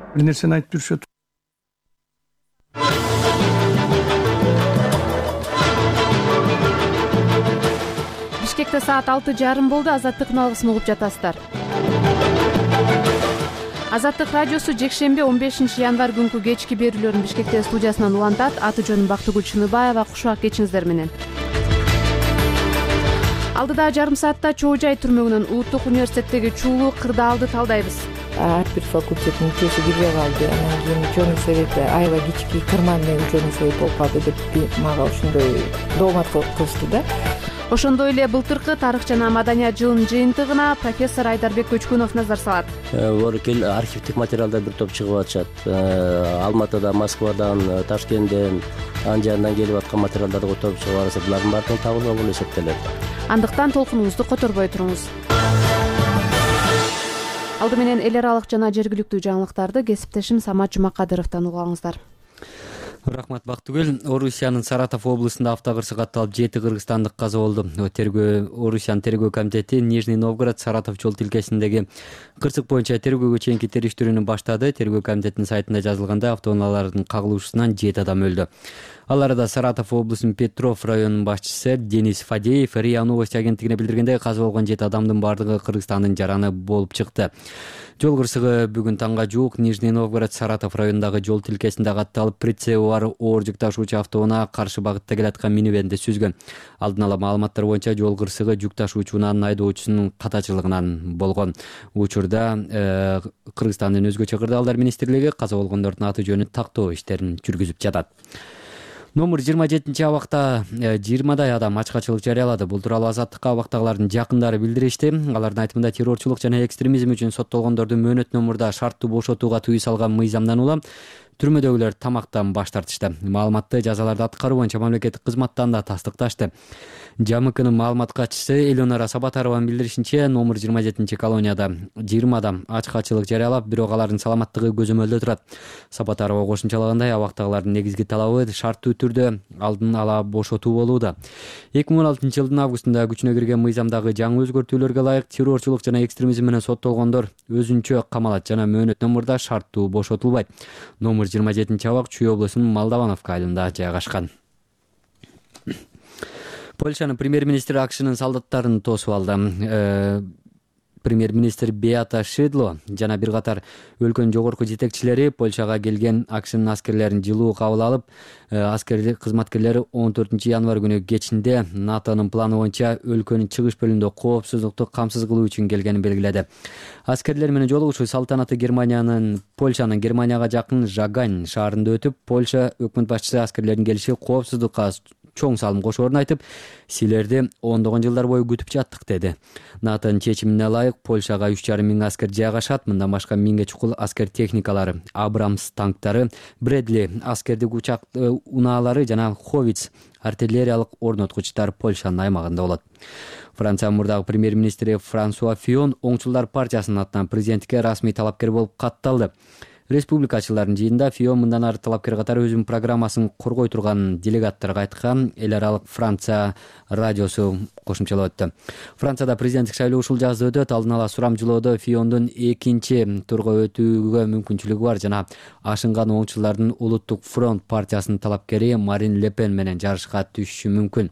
бир нерсени айтып жүрүшөт. Бишкекте саат 6:30 болду. Азаттык алгысын угуп жатасыздар. Азаттык радиосу жекшемби 15 январь күнкү кечки берүүлөрүн Бишкекте студиясынан улантат. Аты жөнүм Бактыгүл Чыныбаева. Кушак кечиңиздер менен. Алдыда жарым саатта Чоо Жай түрмөгүнөн Улуттук университеттеги чуулуу кырдаалды талдайбыз. Ар бир факультеттин мүчөсү кирбей калды. Анан кийин ученый совет аябай кички карманный ученый совет болуп калды деп мага ошондой доомат кылышты да. Ошондой эле былтыркы тарых жана маданият жылынын жыйынтыгына профессор Айдарбек Көчкүнов назар салат. Оркел архивдик материалдар бир топ чыгып атышат. Алматыда, Москвадан, Ташкенттен, Анжардан келип аткан материалдарды которуп чыгып атышат. Булардын баардыгы табылган болуп эсептелет. Андыктан толкунуңузду которбой туруңуз. Алды менен эл аралык жана жергиликтүү жаңылыктарды кесиптешим Самат Жумакадыровдон угаңыздар. Рахмат Бактыгүл. Орусиянын Саратов облусунда автокырсык катталып 7 кыргызстандык каза болду. Орусиянын тергөө комитети Нижний Новгород Саратов жол тилкесиндеги кырсык боюнча тергөөгө чейинки териштирүүнү баштады. Тергөө комитетинин сайтында жазылгандай автоунаалардын кагылышуусунан 7 адам өлдү. Ал арада Саратов облусунун Петров районунун башчысы Денис Фадеев РИА Новости агенттигине билдиргендей, каза болгон 7 адамдын бардыгы Кыргызстандын жараны болуп чыкты. Жол кырсыгы бүгүн таңга жуук Нижний Новгород Саратов районундагы жол тилкесинде катталып, прицеби бар оор жүк ташуучу автоунаа каршы багытта келаткан минивенди сүзгөн. Алдын ала маалыматтар боюнча жол кырсыгы жүк ташуучунун айдоочусунун катачылыгынан болгон. Учурда Кыргызстандын өзгөчө кырдаалдар министрлиги каза болгондордун аты жөнүн тактоо иштерин жүргүзүп жатат. Номер 27 абакта 20дай адам ачкачылык жарыялады. Бул тууралуу Азаттыкка абактагылардын жакындары билдиришти. Алардын айтымында террорчулук жана экстремизм үчүн соттолгондорду мөөнөтүнөн мурда шарттуу бошотууга тыюу салган мыйзамдан улам түрмөдөгүлөр тамактан баш тартышты. Маалыматты жазаларды аткаруу боюнча мамлекеттик кызматтан да тастыкташты. ЖАМКнын маалымат катчысы Элеонора Сабатарованын билдиришинче, номер 27 колонияда 20 адам ачкачылык жарыялап, бирок алардын саламаттыгы көзөмөлдө турат. Сабатарова кошумчалагандай, абактагылардын негизги талабы шарттуу түрдө алдын ала бошотуу болууда. 2016 жылдын августунда күчүнө кирген мыйзамдагы жаңы өзгөртүүлөргө ылайык террорчулук жана экстремизм менен соттолгондор өзүнчө камалат жана мөөнөтүнөн мурда шарттуу бошотулбайт. Номер 27 абак Чүй облусунун Молдавановка айылында жайгашкан. Польшанын премьер-министри АКШнын солдаттарын тосуп алды. Премьер-министр Беата Шидло жана бир катар өлкөнүн жогорку жетекчилери Польшага келген АКШнын аскерлерин жылуу кабыл алып, аскер кызматкерлери 14 январь күнү кечинде НАТОнун планы боюнча өлкөнүн чыгыш бөлүмүндө коопсуздукту камсыз кылуу үчүн келгенин белгиледи. Аскерлер менен жолугушуу салтанаты Польшанын Германияга жакын Жагань шаарында өтүп, Польша өкмөт башчысы аскерлердин келиши коопсуздукка чоң салым кошоорун айтып, силерди ондогон жылдар бою күтүп жаттык деди. НАТОнун чечимине ылайык Польшага 3,5 миң аскер жайгашат. Мындан башка 1000ге чукул аскер техникалары, Абрамс танктары, Бредли аскердик учак унаалары жана Ховиц артиллериялык орноткучтар Польшанын аймагында болот. Франция мурдагы премьер-министри Франсуа Фион оңчулдар партиясынын атынан президентке расмий талапкер болуп катталды. Республикачылардын жыйынында Фион мындан ары талапкер катары өзүнүн программасын коргой турганын делегаттарга айткан. Эл аралык Франция радиосу кошумчалап өттү. Францияда президенттик шайлоо ушул жазда өтөт. Алдын ала сурамжылоодо Фиондун экинчи турга өтүүгө мүмкүнчүлүгү бар жана ашынган оңчулардын Улуттук фронт партиясынын талапкери Марин Ле Пен менен жарышка түшүшү мүмкүн.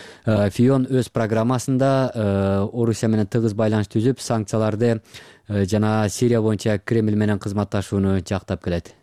Фион өз программасында Орусия менен тыгыз байланыш түзүп, санкцияларды жана Сирия боюнча Кремль менен кызматташууну жактап келет.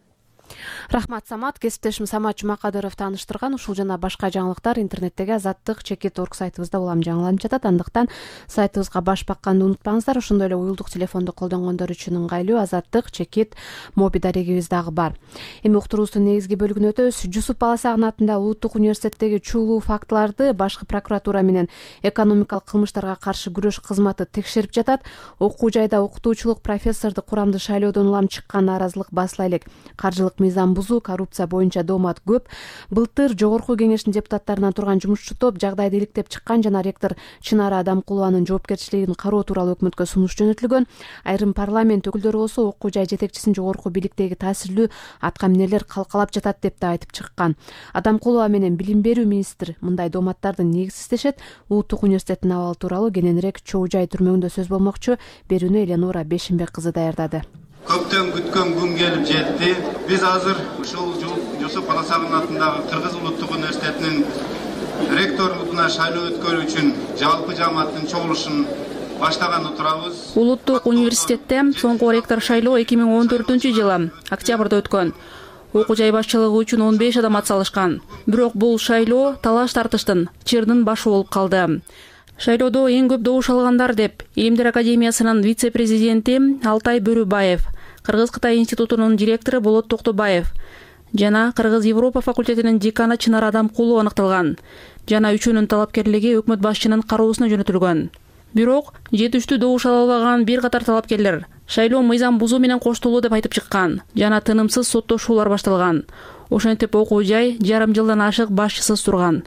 Рахмат Самат. Кесиптешим Самат Жумакадыров тааныштырган ушул жана башка жаңылыктар интернеттеги azattik.org сайтыбызда улам жаңыланып жатат. Андыктан сайтыбызга баш бакканды унутпаңыздар. Ошондой эле уюлдук телефонду колдонгондор үчүн ыңгайлуу azattik.mobi дарегибиз дагы бар. Эми уктуруубуздун негизги бөлүгүнө өтөбүз. Жусуп Баласагын атында Улуттук университеттеги чуулуу фактыларды башкы прокуратура менен экономикалык кылмыштарга каршы күрөш кызматы текшерип жатат. Окуу жайда окутуучулук профессорду курамдуу шайлоодон улам чыккан нааразылык басыла элек. Каржылык мыйзам бузуу, коррупция боюнча доомат көп. Былтыр жогорку кеңештин депутаттарынан турган жумушчу топ жагдайды иликтеп чыккан жана ректор Чынара Адамкулованын жоопкерчилигин кароо тууралуу өкмөткө сунуш жөнөтүлгөн. Айрым парламент өкүлдөрү болсо окуу жай жетекчисин жогорку бийликтеги таасирлүү атка эмнелер калкалап жатат деп да айтып чыккан. Адамкулова менен билим берүү министри мындай дооматтарды негизсиздешет. Улуттук университеттин абалы тууралуу кененирээк Чоо Жай түрмөгүндө сөз болмокчу. Берүүнү Элеонора Бешимбек кызы даярдады. Көптөн күткөн күн келип жетти. Биз азыр ушул Жусуп Баласагын атындагы Кыргыз улуттук университетинин ректорлугуна шайлоо өткөрүү үчүн жалпы жамааттын чогулушун баштаган турабыз. Улуттук университетте соңку ректор шайлоо 2014-жылы октябрда өткөн. Окуу жай башчылыгы үчүн 15 адам атсалышкан. Бирок бул шайлоо талаш тартыштын чырдын башы болуп калды. Шайлоодо эң көп добуш алгандар деп Илимдер академиясынын вице-президенти Алтай Бөрүбаев, Кыргыз-Кытай институтунун директору Болот Токтобаев жана Кыргыз-Европа факультетинин деканы Чынар Адамкулова аныкталган. Жана үчөөнүн талапкерлиги өкмөт башчынын кароосуна жөнөтүлгөн. Бирок жетиштүү добуш ала албаган бир катар талапкерлер шайлоо мыйзам бузуу менен коштолуу деп айтып чыккан жана тынымсыз соттошуулар башталган. Ошентип окуу жай жарым жылдан ашык башчысыз турган.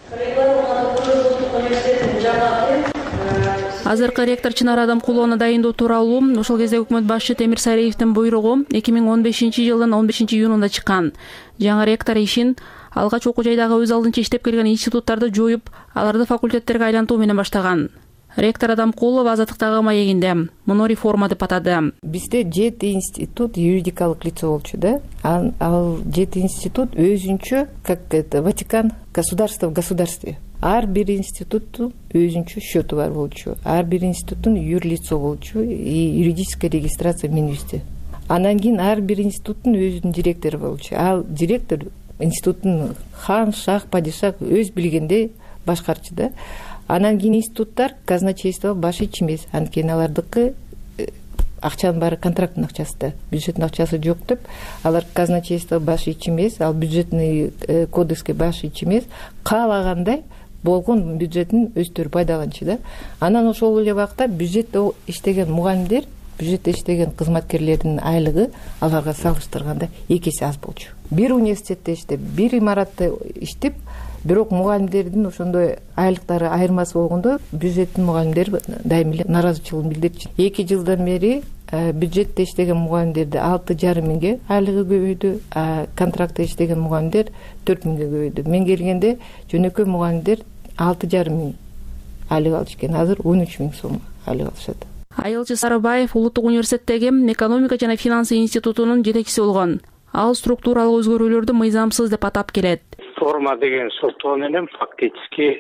Азыркы ректор Чынар Адамкулованы дайындоо тууралуу ошол кезде өкмөт башчы Темир Сариевдин буйругу 2015-жылдын 15-июнунда чыккан. Жаңы ректор ишин алгач окуу жайдагы өз алдынча иштеп келген институттарды жоюп, аларды факультеттерге айлантуу менен баштаган. Ректор Адамкулова Азаттыктагы маегинде муну реформа деп атады. Бизде 7 институт юридикалык лицо болчу да. Ал 7 институт өзүнчө, как это, Ватикан, государство в государстве. Ар бир институттун өзүнчө счету бар болчу. Ар бир институттун юрлицо болчу и юридическая регистрация Минюсте. Анан кийин ар бир институттун өзүнүн директору болчу. Ал директор институттун хан, шах, падишах өз билгендей башкарчу да. Анан кийин институттар казначейство баш ич эмес. Анткени алардыкы акчанын баары контракттын акчасы да, бюджеттин акчасы жок деп, алар казначейство баш ич эмес, ал бюджетный кодекске баш ич эмес, каалагандай болгон бюджеттин өздөрү пайдаланчу да. Анан ошол эле убакта бюджетте иштеген мугалимдер, бюджетте иштеген кызматкерлердин айлыгы аларга салыштырганда 2 эсе аз болчу. Бир университетте иштеп, бир имаратта иштеп, бирок мугалимдердин ошондой айлыктары айырмасы болгондо бюджеттин мугалимдери дайыма эле наразычылыгын билдирчү. 2 жылдан бери бюджетте иштеген мугалимдерди 6,5 миңге айлыгы көбөйдү, контрактта иштеген мугалимдер 4 миңге көбөйдү. Мен келгенде жөнөкөй мугалимдер 6,5 миң айлык алыш экен, азыр 13 миң сом айлык алышат. Айылчы Сарыбаев Улуттук университеттеги экономика жана финансы институтунун жетекчиси болгон. Ал структуралык өзгөрүүлөрдү мыйзамсыз деп атап келет. Реформа деген соттоо менен фактически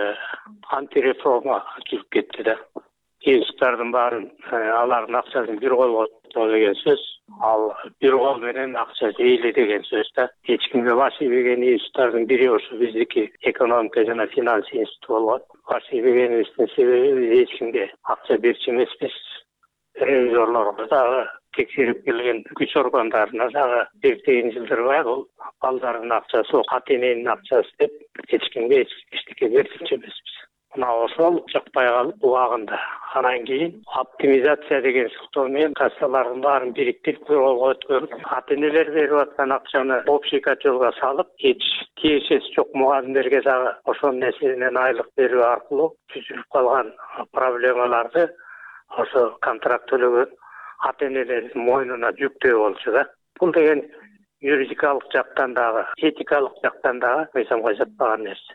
антиреформа жүрүп кетти да. Институттардын баарын алардын акчасын бир колго деген сөз, ал бир кол менен акча жейли деген сөз да. Эч кимге баш ийбеген институттардын бири ошо биздики экономика жана финанс институту болгон. Баш ийбегенибиздин себеби эч кимге акча берчү эмеспиз. Ревизорлорго дагы текшерип келген күч органдарына дагы бир жылдырбай бул балдардын акчасы, ата-эненин акчасы деп эч кимге эчтеке берчү эмеспиз. Мына ошол жакпай калып убагында. Анан кийин оптимизация деген соттоо менен кассалардын баарын бириктирип колго өткөрүп, ата-энелер берип аткан акчаны общий котелго салып, эч тиешеси жок мугалимдерге дагы ошол нерседен айлык берүү аркылуу түзүлүп калган проблемаларды ошо контракт төлөгөн ата-энелердин мойнуна жүктөө болчу да. Бул деген юридикалык жактан дагы, этикалык жактан дагы мыйзамга жатпаган нерсе.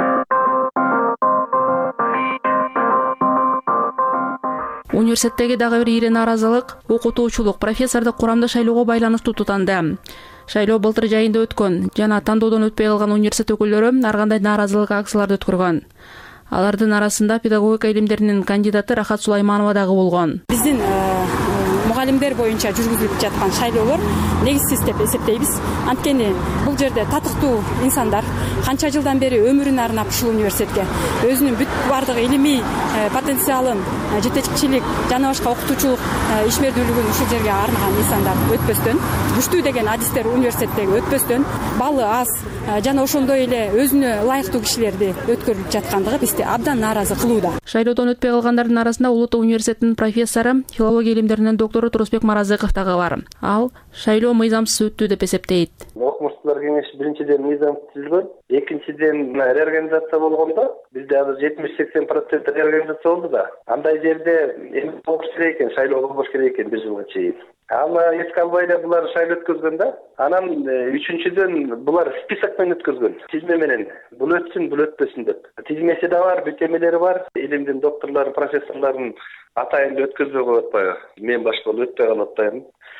Университеттеги дагы бир ири нааразылык окутуучулук профессорду курамда шайлоого байланыштуу тутанды. Шайлоо былтыр жайында өткөн жана тандоодон өтпөй калган университет өкүлдөрү ар кандай нааразылык акцияларды өткөргөн. Алардын арасында педагогика илимдеринин кандидаты Рахат Сулайманова дагы болгон. Биздин мугалимдер боюнча жүргүзүлүп жаткан шайлоолор негизсиз деп эсептейбиз. Анткени бул жерде татыктуу инсандар канча жылдан бери өмүрүн арнап ушул университетке өзүнүн бүт бардык илимий потенциалын, жетекчилик жана башка окутуучулук ишмердүүлүгүн ушул жерге арнаган инсандар өтпөстөн, күчтүү деген адистер университеттеги өтпөстөн, балы аз жана ошондой эле өзүнө ылайыктуу кишилерди өткөрүлүп жаткандыгы бизди абдан нааразы кылууда. Шайлоодон өтпөй калгандардын арасында Улуттук университетинин профессору, филология илимдеринин доктору Турусбек Маразыков дагы бар. Ал шайлоо мыйзамсыз өттү деп эсептейт. Окумуштуулар кеңеши биринчиден мыйзам түзүлгөн, экинчиден реорганизация болгондо бизде азыр 70-80% реорганизация болду да. Андай жерде эми болуш керек экен, шайлоо болбош керек экен 1 жылга чейин. Ал эски албай эле булар шайлоо өткөзгөн да. Анан үчүнчүдөн булар список менен өткөзгөн. Тизме менен бул өтсүн, бул өтпөсүн деп. Тизмеси да бар, бүтөмөлөрү бар. Илимдин докторлору, профессорлорун атайын өткөзбөй коюп атпайбы? Мен баш болуп өтпөй калып атпаймынбы?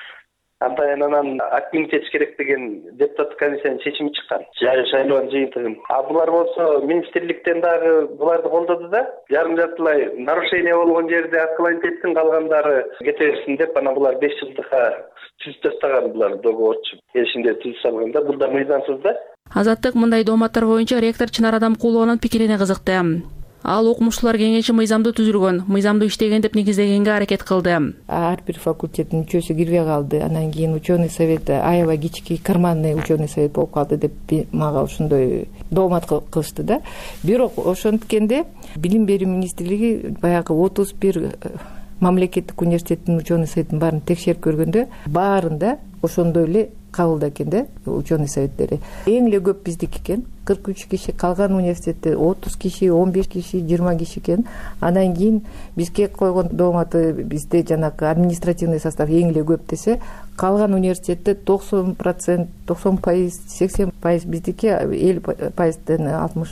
анан активин чечиш керек деген депутаттык комиссиянын чечими чыккан шайлоонун жыйынтыгын. Булар болсо министрликтен дагы буларды колдоду да, жарым-жартылай нарушение болгон жерде отклонить калгандары кете берсин деп, анан булар 5 жылдыкка түзүп тастаган, булар договорчу келишимде түзүп салганда. Бул да мыйзамсыз да. Азаттык мындай дооматтар боюнча ректор Чынар Адамкулованын пикирине кызыкты. Ал окумуштуулар кеңеши мыйзамдуу түзүлгөн, мыйзамдуу иштеген деп негиздегенге аракет кылды. Ар бир факультеттин мүчөсү кирбей калды. Анан кийин ученый совет аябай кички карманный ученый совет болуп калды деп мага ошондой доомат кылышты да. Бирок ошонткенде билим берүү министрлиги баягы 31 мамлекеттик университеттин ученый советтин баарын текшерип көргөндө баарында ошондой эле кабылда экен да ученый советтери. Эң эле көп биздики экен. 43 киши, калган университетте 30 киши, 15 киши, 20 киши экен. Андан кийин бизге койгон дооматы бизде жанагы административный состав эң эле көп десе, калган университетте 90%, 90%, 80% биздики 50%ден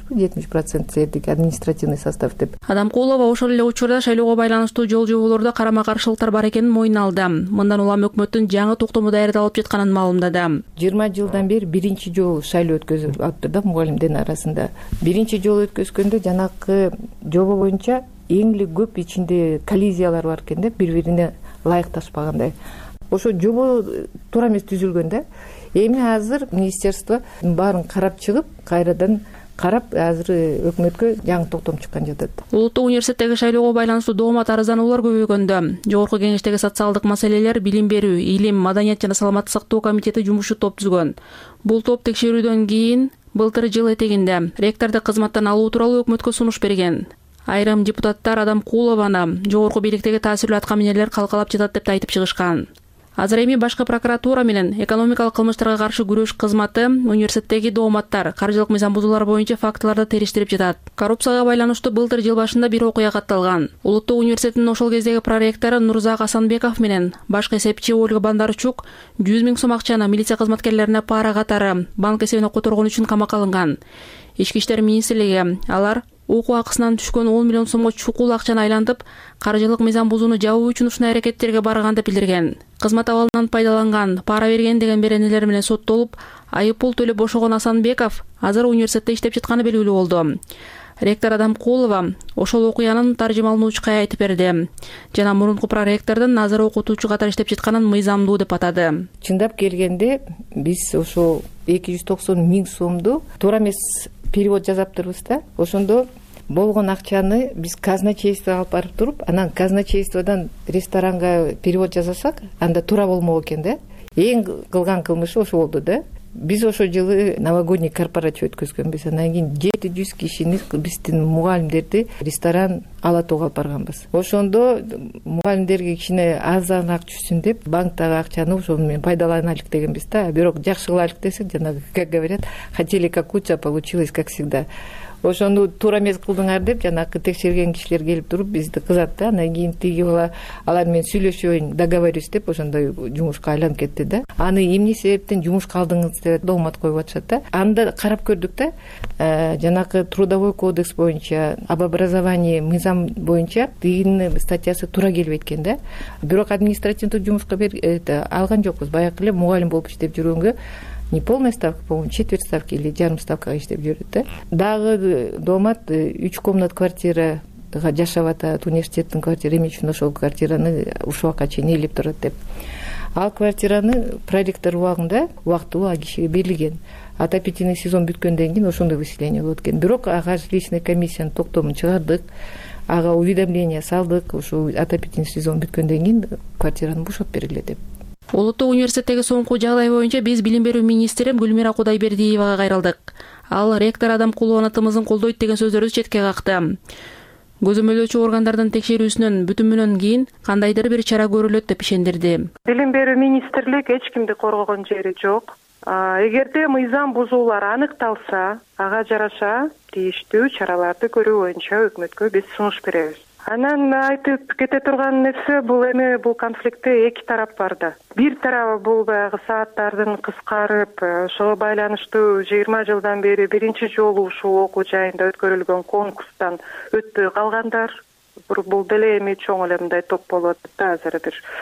60-70% сиздики административный состав деп. Адамкулова ошол эле учурда шайлоого байланыштуу жол жоболордо карама-каршылыктар бар экенин мойнуна алды. Мындан улам өкмөттүн жаңы токтому даярдалып жатканын маалымдады. 20 жылдан бери биринчи жолу шайлоо өткөзүп атты да мугалимдердин арасында. Биринчи жолу өткөзгөндө жанагы жобо боюнча эң эле көп ичинде коллизиялар бар экен да, бири-бирине ылайыкташпагандай. Ошо жобо туура эмес түзүлгөн да. Эми азыр министерство баарын карап чыгып, кайрадан карап, азыр өкмөткө жаңы токтом чыккан жатат. Улуттук университеттеги шайлоого байланыштуу доомат арыздануулар көбөйгөндө, жогорку кеңештеги социалдык маселелер, билим берүү, илим, маданият жана саламаттык сактоо комитети жумушчу топ түзгөн. Бул топ текшерүүдөн кийин былтыр жыл этегинде ректорду кызматтан алуу тууралуу өкмөткө сунуш берген. Айрым депутаттар Адамкулованы жогорку бийликтеги таасирлүү аткаминерлер калкалап жатат деп айтып чыгышкан. Азыр эми башкы прокуратура менен экономикалык кылмыштарга каршы күрөш кызматы университеттеги дооматтар, каржылык мыйзам бузуулар боюнча фактыларды териштирип жатат. Коррупцияга байланыштуу былтыр жыл башында бир окуя катталган. Улуттук университеттин ошол кездеги проректору Нурзак Асанбеков менен башкы эсепчи Ольга Бандарчук 100 000 сом акчаны милиция кызматкерлерине пара катары банк эсебине которгон үчүн камакка алынган. Ички иштер министрлиги алар окуу акысынан түшкөн 10 миллион сомго чукул акчаны айлантып, каржылык мыйзам бузууну жабуу үчүн ушундай аракеттерге барган деп билдирген. Кызмат абалынан пайдаланган, пара берген деген беренелер менен соттолуп, айыппул төлөп бошогон Асанбеков азыр университетте иштеп жатканы белгилүү болду. Ректор Адамкулова ошол окуянын таржымалануучуга айтып берди. Жана мурунку проректордун азыр окутуучу катары иштеп жатканын мыйзамдуу деп атады. Чындап келгенде биз ошол 290 000 сомду туура эмес перевод жазаптырбыз да. Ошондо болгон акчаны биз казначействого алып барып туруп, анан казначействодон ресторанга перевод жасасак, анда туура болмок экен да. Эң кылган кылмышы ошо болду да. Биз ошо жылы новогодний корпорация өткөзгөнбүз. Анан кийин 700 кишини биздин мугалимдерди ресторан Алатууга алып барганбыз. Ошондо мугалимдерге кичине азыраак түшсүн деп банктагы акчаны ошол менен пайдаланайлык дегенбиз да. Бирок жакшы кылайлык десек, жанагы как говорят, хотели как лучше, получилось как всегда. Ошону туура эмес кылдыңар деп жанагы текшерген кишилер келип туруп бизди кызат да. Анан кийин тиги бала алар менен сүйлөшөйүн, договорюсь деп ошондой жумушка айланып кетти да. Аны эмне себептен жумушка алдыңыз деп доомат коюп атышат да. Анда карап көрдүк да. Жанагы трудовой кодекс боюнча, об образовании мыйзам боюнча тигинин статьясы туура келбейт экен да. Бирок административдик жумушка алган жокпуз. Баягы эле мугалим болуп иштеп жүргөнгө не полная ставка, по-моему, четверть ставки или жарым ставкага иштеп жүрөт да. Дагы доомат 3 комнат квартира жашап атат, университеттин квартира эмне үчүн ошол квартираны ушул убакка чейин ээлеп турат деп. Ал квартираны проректор убагында убактылуу ал кишиге берилген. Отопительный сезон бүткөндөн кийин ошондой выселение болот экен. Бирок ага жилищный комиссиянын токтомун чыгардык, ага уведомление салдык, ошол отопительный сезон бүткөндөн кийин квартираны бошотуп бергиле деп. Улуттук университеттеги соңку жагдай боюнча биз билим берүү министри Гүлмира Кудайбердиевага кайрылдык. Ал ректор Адамкулованы тымызын колдойт деген сөздөрдү четке какты. Көзөмөлдөөчү органдардын текшерүүсүнөн бүтүмүнөн кийин кандайдыр бир чара көрүлөт деп ишендирди. Билим берүү министрлиги эч кимди коргогон жери жок. Эгерде мыйзам бузуулар аныкталса, ага жараша тийиштүү чараларды көрүү боюнча өкмөткө биз сунуш беребиз. Анан айтып кете турган нерсе бул эми бул конфликтте эки тарап бар да. Бир тарабы бул баягы сааттардын кыскарып, ошого байланыштуу 20 жылдан бери биринчи жолу ушул окуу жайында өткөрүлгөн конкурстан өтпөй калгандар. Бул деле эми чоң эле мындай топ болуп атат да, азыр бир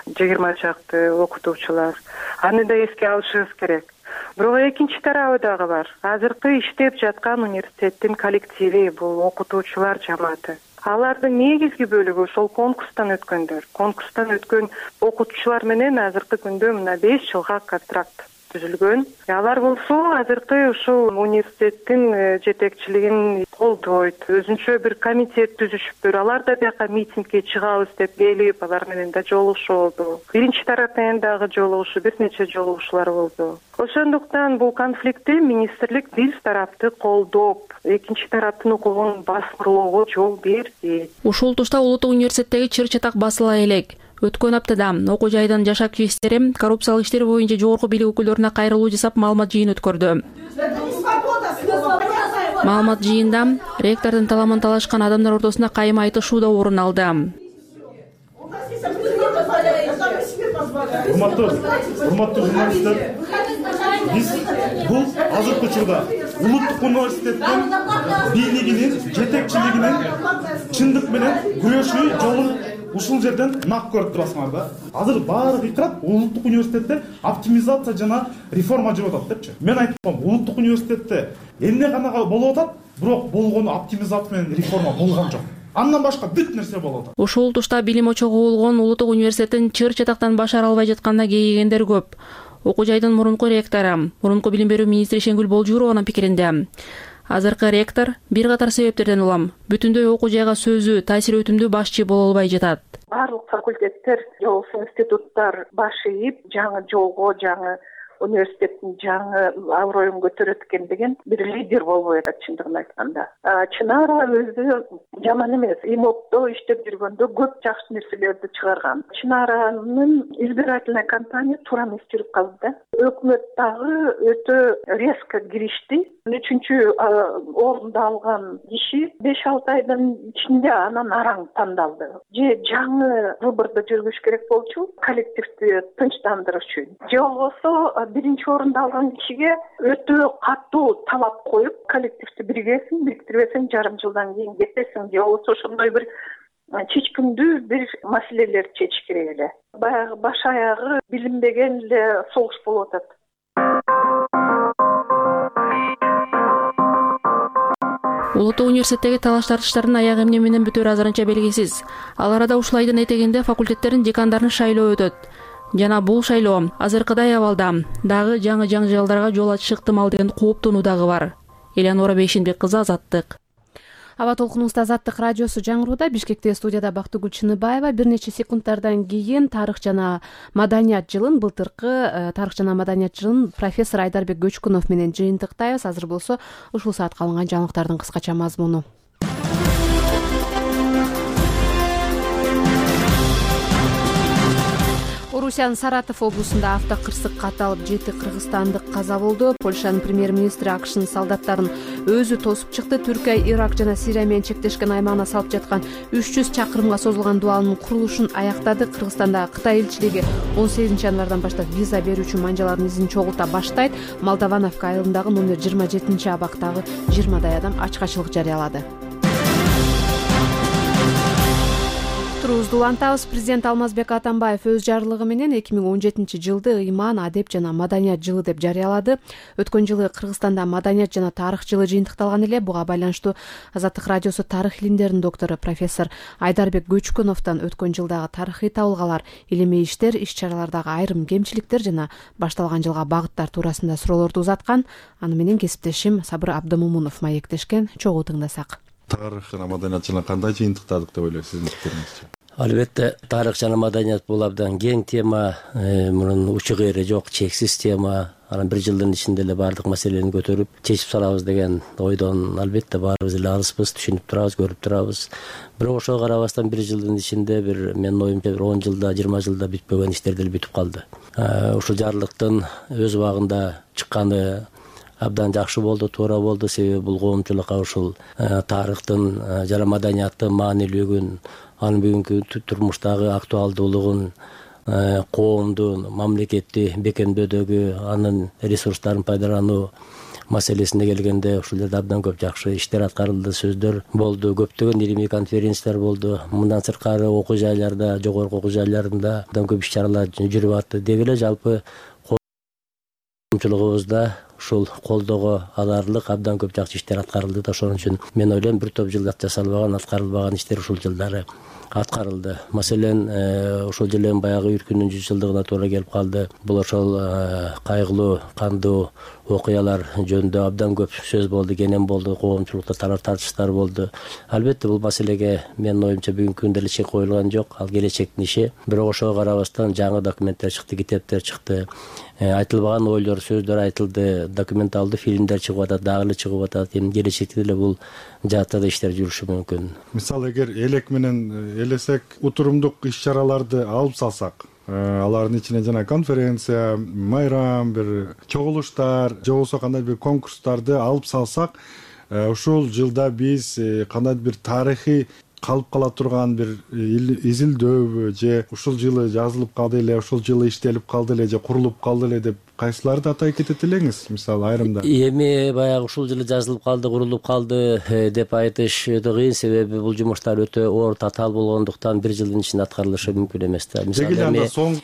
20 чакты окутуучулар. Аны да эске алышыбыз керек. Бирок экинчи тарабы дагы бар. Азыркы иштеп жаткан университеттин коллективи, бул окутуучулар жамааты. Алардын негизги бөлүгү ошол конкурстан өткөндөр. Конкурстан өткөн окутуучулар менен азыркы күндө мына 5 жылга контракт түзүлгөн. Алар болсо азыркы ушул университеттин жетекчилигин колдойт. Өзүнчө бир комитет түзүшүптүр. Алар да бияка митингге чыгабыз деп келип, алар менен да жолугушуулду. Биринчи тарап менен дагы жолугушуу, бир нече жолугушуулар болду. Ошондуктан бул конфликтти министрлик бир тарапты колдоп, экинчи тараптын укугун баскыроого жол берди. Ушул тушта Улуттук университеттеги чыр чатак басыла элек. Өткөн аптада окуу жайдын жаш активисттери коррупциялык иштер боюнча жогорку бийлик өкүлдөрүнө кайрылуу жасап маалымат жыйын өткөрдү. Маалымат жыйында ректордун таламын талашкан адамдар ортосунда кайым айтышуу да орун алды. Урматтуу журналисттер, биз бул азыркы учурда Улуттук университеттин бийлигинин, жетекчилигинин чындык менен күрөшүү жолун ушул жерден нак көрүп турасыңар да. Азыр баары кыйкырат Улуттук университетте оптимизация жана реформа жүрүп атат депчи. Мен айттым, Улуттук университетте эмне гана болуп атат, бирок болгону оптимизация менен реформа болгон жок. Андан башка бүт нерсе болуп атат. Ушул тушта билим очогу болгон Улуттук университеттин чыр чатактан баш ара албай жатканда кейигендер көп. Окуу жайдын мурунку ректору, мурунку билим берүү министри Шенгүл Болжурованын пикиринде, азыркы ректор бир катар себептерден улам бүтүндөй окуу жайга сөзү, таасир өтүмдүү башчы боло албай жатат. Барлык факультеттер, болсо институттар баш ийип, жаңы жолго, жаңы университеттин жаңы аброюн көтөрөт экен деген бир лидер болбой атат чындыгын айтканда. Чынара өзү жаман эмес. ИМОКто иштеп жүргөндө көп жакшы нерселерди чыгарган. Чынаранын избирательный кампания туура эмес жүрүп калды да. Өкмөт дагы өтө резко киришти. 3-чү орунду алган киши 5-6 айдын ичинде анан араң тандалды. Же жаңы выборду жүргүш керек болчу, коллективди тынчтандырыш үчүн. Же болбосо биринчи орунду алган кишиге өтө катуу талап коюп, коллективди биргесиң, бириктирбесең жарым жылдан кийин кетесиң. Же болбосо ошондой бир чечкиндүү бир маселелерди чечиш керек эле. Баягы баш аягы билинбеген эле согуш болуп атат. Улуттук университеттеги талаш тартыштардын аягы эмне менен бүтөөрү азырынча белгисиз. Ал арада ушул айдын этегинде факультеттердин декандарын шайлоо өтөт. Жана бул шайлоо азыркыдай абалда дагы жаңы жаңжалдарга жол ачышы ыктымал деген кооптонуу дагы бар. Элеонора Бейшенбек кызы, Азаттык. Аба толкунубузда Азаттык радиосу жаңырууда. Бишкекте студияда Бактыгүл Чыныбаева. Бир нече секундтардан кийин тарых жана маданият жылын, былтыркы тарых жана маданият жылын профессор Айдарбек Көчкүнов менен жыйынтыктайбыз. Азыр болсо ушул саатка алынган жаңылыктардын кыскача мазмуну. Орусиянын Саратов облусунда автокырсык катталып 7 кыргызстандык каза болду. Польшанын премьер-министри АКШнын солдаттарын өзү тосуп чыкты. Түркия, Ирак жана Сирия менен чектешкен аймагына салып жаткан 300 чакырымга созулган дубалдын курулушун аяктады. Кыргызстандагы Кытай элчилиги 18 январдан баштап виза берүүчү манжалардын изин чогулта баштайт. Молдовановка айылындагы номер 27-абактагы 20 адам ачкачылык жарыялады. Улантабыз. Президент Алмазбек Атамбаев өз жарлыгы менен 2017-жылды ыйман, адеп жана маданият жылы деп жарыялады. Өткөн жылы Кыргызстанда маданият жана тарых жылы жыйынтыкталган эле. Буга байланыштуу Азаттык радиосу тарых илимдеринин доктору профессор Айдарбек Көчкүновдон өткөн жылдагы тарыхый табылгалар, илимий иштер, иш-чаралардагы айрым кемчиликтер жана башталган жылга багыттар туурасында суроолорду узаткан. Аны менен кесиптешим Сабыр Абдымомунов маектешкен. Чогуу тыңдасак. Тарых жана маданият жылын кандай жыйынтыктадык деп ойлойсуз, сиздин пикириңизчи? Албетте тарых жана маданият бул абдан кең тема, мунун учу кайры жок, чексиз тема. Анан бир жылдын ичинде эле баардык маселени көтөрүп чечип салабыз деген ойдон албетте баарыбыз эле алыспыз, түшүнүп турабыз, көрүп турабыз. Бирок ошого карабастан бир жылдын ичинде менин оюмча 10 жылда, 20 жылда бүтпөгөн иштер деле бүтүп калды. Ушул жарлыктын өз убагында чыкканы абдан жакшы болду, туура болду. Себеби бул коомчулукка ушул тарыхтын жана маданияттын маанилүүлүгүн, анын бүгүнкү турмуштагы актуалдуулугун, коомдун, мамлекетти бекемдөөдөгү анын ресурстарын пайдалануу, маселесине келгенде ушул жерде абдан көп жакшы иштер аткарылды, сөздөр болду, көптөгөн илимий конференциялар болду. Мындан сырткары окуу жайларда, жогорку окуу жайларында абдан көп иш-чаралар жүрүп атты. Деги эле жалпы коомчулугубузда ушул колдоого аларлык абдан көп жакшы иштер аткарылды да, ошон үчүн мен ойлойм бир топ жылда жасалбаган, аткарылбаган иштер ушул жылдары аткарылды. Маселен, ошол жылы баягы үркүнүн 100 жылдыгына туура келип калды. Бул ошол кайгылуу, кандуу окуялар жөнүндө абдан көп сөз болду, кенен болду, коомчулукта тартыштар болду. Албетте бул маселеге менин оюмча бүгүнкү күндө эле чек коюлган жок, ал келечектин иши. Бирок ошого карабастан жаңы документтер чыкты, китептер чыкты. Айтылбаган ойлор, сөздөр айтылды, документалдуу фильмдер чыгып атат, дагы эле чыгып атат. Эми келечекте деле бул жаатта да иштер жүрүшү мүмкүн. Мисалы эгер элек менен элесек утурумдук иш-чараларды алып салсак, алардын ичине жана конференция, майрам, бир чогулуштар, же болбосо кандай бир конкурстарды алып салсак, ушул жылда биз кандай бир тарыхый калып кала турган бир изилдөөбү, же ушул жылы жазылып калды эле, ушул жылы иштелип калды эле, же курулуп калды эле деп кайсыларды атай кетет элеңиз, мисалы айрымда? Эми баягы ушул жылы жазылып калды, курулуп калды деп айтыш өтө кыйын, себеби бул жумуштар өтө оор, татаал болгондуктан бир жылдын ичинде аткарылышы мүмкүн эмес да. Мисалы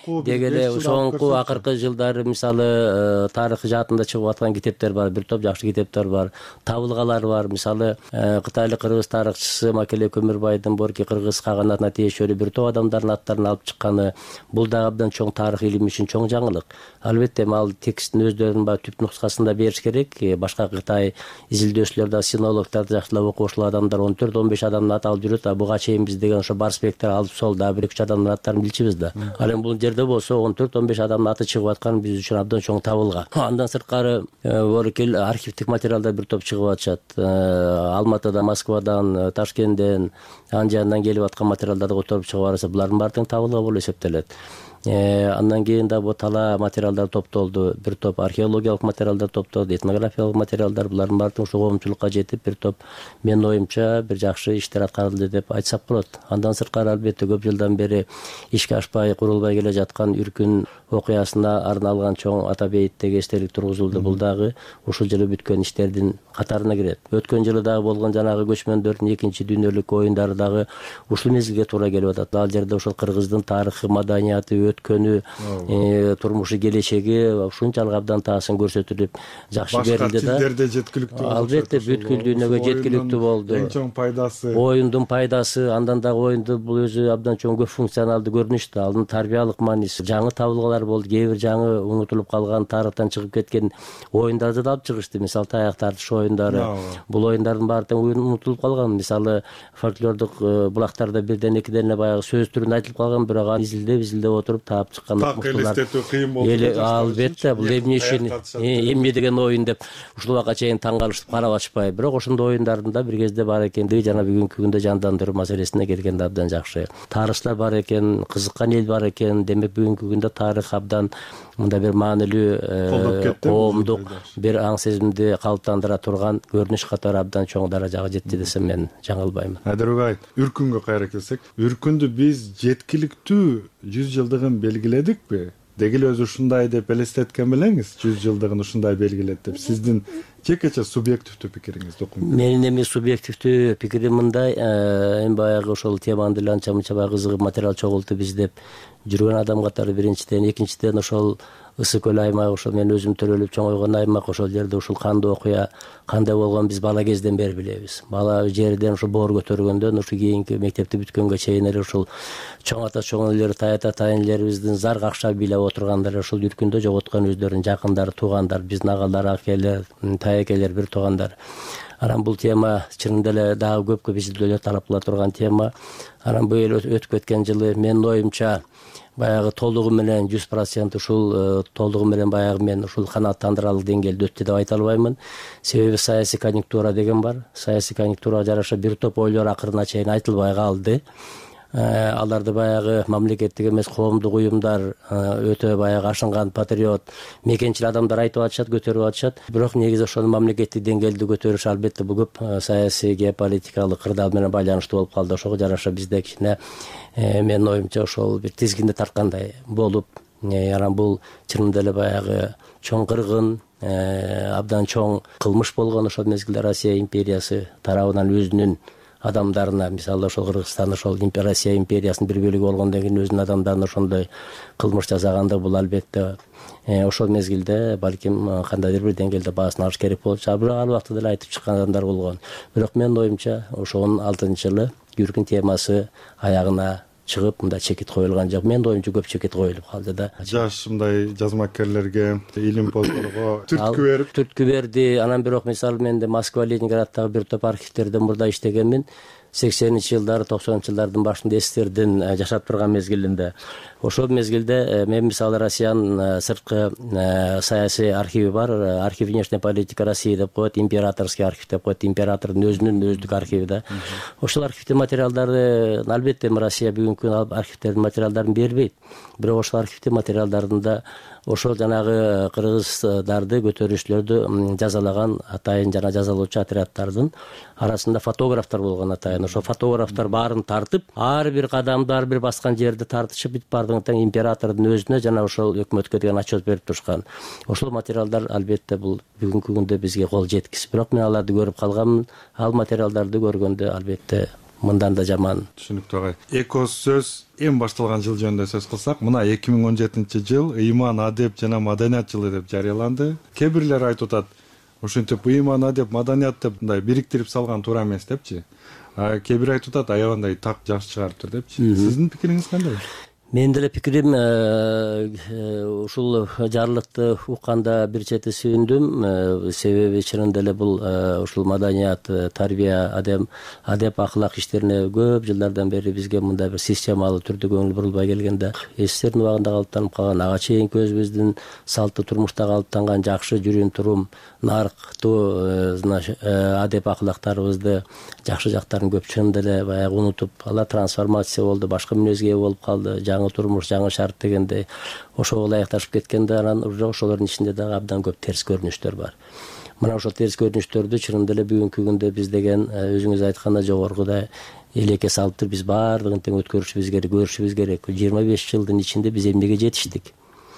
соңку акыркы жылдары мисалы тарых жаатында чыгып аткан китептер бар, бир топ жакшы китептер бар, табылгалар бар. Мисалы кытайлык кыргыз тарыхчысы Макеле Көмүрбайдын Борки кыргыз каганатына тиешелүү бир топ адамдардын аттарын алып чыкканы, бул дагы абдан чоң тарых илими үчүн чоң жаңылык. Албетте текстин өздөрүнүн түп нускасында бериш керек. Башка Кытай изилдөөчүлөр да, синологдор да, жакшылап окуучу адамдар 14-15 адамдын аты алып жүрөт. Буга чейин биз деген ошо барспектер алып сол да, 1-2 адамдын аттарын билчүбүз да. Ал эми бул жерде болсо 14-15 адамдын аты чыгып аткан биз үчүн абдан чоң табылга. Андан сырткары Боркел архивдик материалдар бир топ чыгып атышат. Алматыдан, Москвадан, Ташкенттен, Анжандан келип аткан материалдарды которуп чыгып барса, булардын баары тең табылга болуп эсептелет. Андан кийин да бул тала материалдар топтолду, бир топ археологиялык материалдар топтолду, этнографиялык материалдар, булардын баары ошо коомчулукка жетип, бир топ менин оюмча бир жакшы иштер аткарылды деп айтсак болот. Андан сырткары албетте көп жылдан бери ишке ашпай, курулбай келе жаткан үркүн окуясына арналган чоң ата бейиттеги эстелик тургузулду. Бул дагы ушул жылы бүткөн иштердин катарына кирет. Өткөн жылы дагы болгон жанагы көчмөндөрдүн экинчи дүйнөлүк оюндары дагы ушул мезгилге туура келип атат. Ал жерде ошол кыргыздын тарыхы, маданияты, өткөнү, турмушу, келечеги ушунчалык абдан таасын көрсөтүлүп жакшы берилди да. Башка тилдерде жеткиликтүү. Албетте бүткүл дүйнөгө жеткиликтүү болду. Эң чоң пайдасы оюндун пайдасы, андан дагы оюнду бул өзү абдан чоң көп функционалдуу көрүнүш да. Анын тарбиялык мааниси, жаңы табылгалар болду, кээ бир жаңы унутулуп калган, тарыхтан чыгып кеткен оюндарды да алып чыгышты. Мисалы таяк тартыш оюндары. Бул оюндардын баары тең унутулуп калган. Мисалы фольклордук булактарда бирден экиден эле баягы сөз түрүндө айтылып калган, бирок аны изилдеп отуруп таап чыккан окумуштуулар. Так элестетүү кыйын болду. Албетте, бул эмне үчүн, эмне деген оюн деп ушул убакка чейин таң калышып карап атышпай. Бирок ошондой оюндардын да бир кезде бар экендиги жана бүгүнкү күндө жандандыруу маселесине келгенде абдан жакшы. Тарыхчылар бар экен, кызыккан эл бар экен. Демек бүгүнкү күндө тарых абдан мында бир маанилүү коомдук бир аң сезимди калыптандыра турган көрүнүш катары абдан чоң даражага жетти десем мен жаңылбаймын. Айдарбек, үркүнгө кайра келсек, үркүндү биз жеткиликтүү 100 жылдыгын белгиледикпи? Деги эле өзү ушундай деп элестеткен белеңиз, 100 жылдыгын ушундай белгилет деп. Сиздин жекече субъективдүү пикириңиз документ. Менин эми субъективдүү пикирим мындай, эми баягы ошол теманы деле анча-мынча баягы кызыгып материал чогултуп издеп жүргөн адам катары биринчиден, экинчиден ошол Ысык көл аймагы, ошол мен өзүм төрөлүп чоңойгон аймак, ошол жерде ушул кандуу окуя кандай болгон биз бала кезден бери билебиз. Бала жерден ушул боор көтөргөндөн ушу кийинки мектепти бүткөнгө чейин эле ушул чоң ата чоң энелер, тайата тайынелерибиздин зар какшап бийлеп отургандары ушул үркүндө жоготкон өздөрүнүн жакындары, туугандар, биздин агалар, акелер, таекелер, бир туугандар. Анан бул тема чынында эле дагы көп изилдөөлөр талап кыла турган тема. Анан бул өтүп кеткен жылы менин оюмча баягы толугу менен 100% ушул толугу менен баягы мен ушул канааттандырарлык деңгээлде өттү деп айта албаймын. Себеби саясий конъюнктура деген бар. Саясий конъюнктурага жараша бир топ ойлор акырына чейин айтылбай калды. Аларды баягы мамлекеттик эмес коомдук уюмдар өтө баягы ашынган патриот, мекенчил адамдар айтып атышат, көтөрүп атышат. Бирок негизи ошону мамлекеттик деңгээлде көтөрүш албетте бул көп саясий, геополитикалык кырдаал менен байланыштуу болуп калды. Ошого жараша бизде кичине менин оюмча ошол бир тизгинди тарткандай болуп, анан бул чынында эле баягы чоң кыргын, абдан чоң кылмыш болгон ошол мезгилде Россия империясы тарабынан өзүнүн адамдарына, мисалы ошол Кыргызстан ошол Россия империясынын бир бөлүгү болгондон кийин өзүнүн адамдарына ошондой кылмыш жасаганда, бул албетте ошол мезгилде балким кандайдыр бир деңгээлде баасын алыш керек болуп чыгат. Бирок ал убакта деле айтып чыккан адамдар болгон. Бирок менин оюмча ошонун алдынчы жылы Гүркүн темасы аягына чыгып, мындай чекит коюлган жок. Менин оюмча көп чекит коюлуп калды да. Жаш мындай жазмакерлерге, илимпоздорго түрткү берди. Анан бирок мисалы менде Москва, Ленинграддагы бир топ архивтерде мурда иштегенмин. 80-чи жылдары, 90-чы жылдардын башында эстердин жашап турган мезгилинде. Ошол мезгилде мен мисалы Россиянын сырткы саясий архиви бар, архив внешняя политика России деп коет, императорский архив деп коет, императордун өзүнүн өздүк архиви да. Ошол архивдин материалдарды албетте Россия бүгүнкү архивтердин материалдарын бербейт. Бирок ошол архивдин материалдарында ошол жанагы кыргыздарды, көтөрүүчүлөрдү жазалаган атайын жана жазалоочу отряддардын арасында фотографтар болгон атайын. Ошол фотографтар баарын тартып, ар бир кадамды, ар бир баскан жерди тартышып, бүт бардыгын тең императордун өзүнө жана ошол өкмөткө деген отчет берип турушкан. Ошол материалдар албетте бул бүгүнкү күндө бизге кол жеткис. Бирок мен аларды көрүп калганмын. Ал материалдарды көргөндө албетте мындан да жаман. Түшүнүктүү агай. Эко сөз эң башталган жыл жөнүндө сөз кылсак, мына 2017-жыл ыйман, адеп жана маданият жылы деп жарыяланды. Кээ бирлер айтып атат, ошентип ыйман, адеп, маданият деп мындай бириктирип салган туура эмес депчи. Кээ бир айтып атат, аябандай так жакшы чыгарыптыр депчи. Сиздин пикириңиз кандай? Менин деле пикирим ушул жарлыкты укканда бир чети сүйүндүм. Себеби чынында эле бул ушул маданият, тарбия, адеп, аклак иштерине көп жылдардан бери бизге мындай бир системалуу түрдө көңүл бурулбай келгенде, эстердин убагында калыптанып калган, ага чейинки өзүбүздүн салттуу турмушта калыптанган жакшы жүрүм турум, нарыктуу адеп аклактарыбызды, жакшы жактарын көп чынында эле баягы унутуп, алар трансформация болду, башка мүнөзгө ээ болуп калды. Жаңы турмуш, жаңы шарт дегенде ошого ылайыкташып кеткенде, анан ошолордун ичинде дагы абдан көп терс көрүнүштөр бар. Мына ошол терс көрүнүштөрдү чынында эле бүгүнкү күндө биз деген өзүңүз айткандай жогоркудай элекке салып туруп, биз баардыгын тең өткөрүшүбүз керек, көрүшүбүз керек. 25 жылдын ичинде биз эмнеге жетиштик?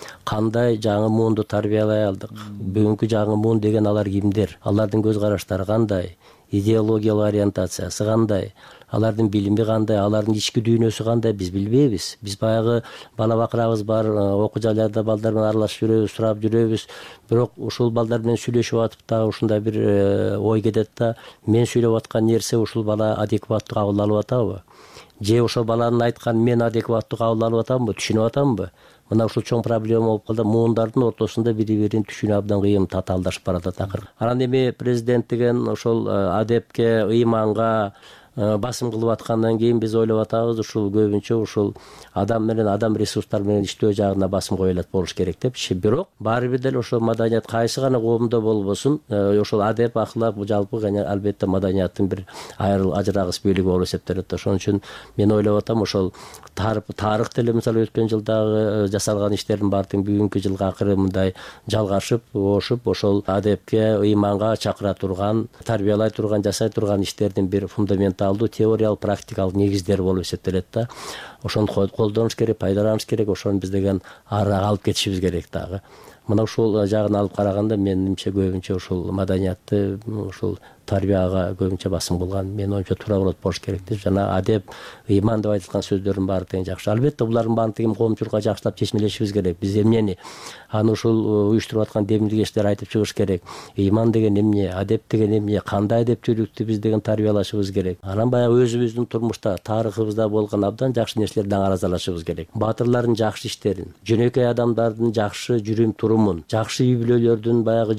Кандай жаңы муунду тарбиялай алдык? Бүгүнкү жаңы муун деген алар кимдер? Алардын көз караштары кандай? Идеологиялык ориентациясы кандай? Алардын билими кандай, алардын ички дүйнөсү кандай, биз билбейбиз. Биз баягы бала бакырабыз бар, окуу жайларда балдар менен аралашып жүрөбүз, сурап жүрөбүз. Бирок ушул балдар менен сүйлөшүп атып да ушундай бир ой кетет да, мен сүйлөп аткан нерсе ушул бала адекваттуу кабыл алып атабы? Же ошол баланын айтканын мен адекваттуу кабыл алып атамбы, түшүнүп атамбы? Мына ушул чоң проблема болуп калды. Муундардын ортосунда бири-бирин түшүнүү абдан кыйын, татаалдашып баратат акыры. Анан эми президент деген ошол адепке, ыйманга басым кылып аткандан кийин биз ойлоп атабыз, ушул көбүнчө ушул адам менен, адам ресурстар менен иштөө жагына басым коюлат болуш керек депчи. Бирок баары бир деле ошол маданият кайсы гана коомдо болбосун, ошол адеп, аклак жалпы албетте маданияттын бир ажырагыс бөлүгү болуп эсептелет. Ошон үчүн мен ойлоп атам, ошол тарых деле мисалы өткөн жылдагы жасалган иштердин баардыгын бүгүнкү жылга акыры мындай жалгашып, ошуп, ошол адепке, ыйманга чакыра турган, тарбиялай турган, жасай турган иштердин бир фундаменталдуу теориялык, практикалык негиздери болуп эсептелет да. Ошону колдонуш керек, пайдаланыш керек, ошону биз деген арыраак алып кетишибиз керек дагы. Мына ушул жагын алып караганда менимче көбүнчө ушул маданиятты, ушул тарбияга көбүнчө басым кылган менин оюмча туура болуш керек деп, жана адеп, ыйман деп айтылган сөздөрдүн баары тең жакшы. Албетте булардын баарын тең коомчулукка жакшылап чечмелешибиз керек. Биз эмнени аны ушул уюштуруп аткан демилгечтер айтып чыгыш керек. Ыйман деген эмне, адеп деген эмне, кандай адептүүлүктү биз деген тарбиялашыбыз керек. Анан баягы өзүбүздүн турмушта, тарыхыбызда болгон абдан жакшы нерселерди аңразалашыбыз керек. Баатырлардын жакшы иштерин, жөнөкөй адамдардын жакшы жүрүм турумун, жакшы үй бүлөлөрдүн баягы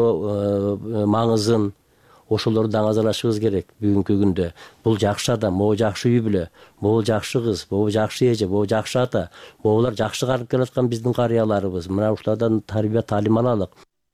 жашоо маңызын, ошолорду аңазалашыбыз керек бүгүнкү күндө. Бул жакшы адам, могу жакшы үй бүлө, могу жакшы кыз, могу жакшы эже, могу жакшы ата, могулар жакшы карып келаткан биздин карыяларыбыз. Мына ушулардан тарбия, таалим алалык.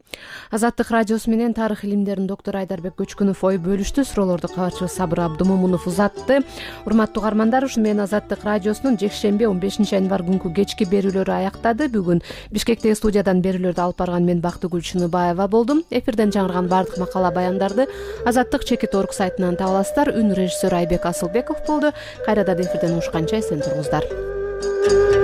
Азаттык радиосу менен тарых илимдеринин доктору Айдарбек Көчкүнов ой бөлүштү. Суроолорду кабарчыбыз Сабыр Абдымомунов узатты. Урматтуу угармандар, ушу менен Азаттык радиосунун жекшемби 15-январь күнкү кечки берүүлөрү аяктады. Бүгүн Бишкектеги студиядан берүүлөрдү алып барган мен Бактыгүл Чыныбаева болдум. Эфирден жаңырган бардык макала баяндарды Азаттык Чекит.org сайтынан таба аласыздар. Үн режиссеру Айбек Асылбеков болду. Кайрадан эфирден угушканча эсен туруңуздар.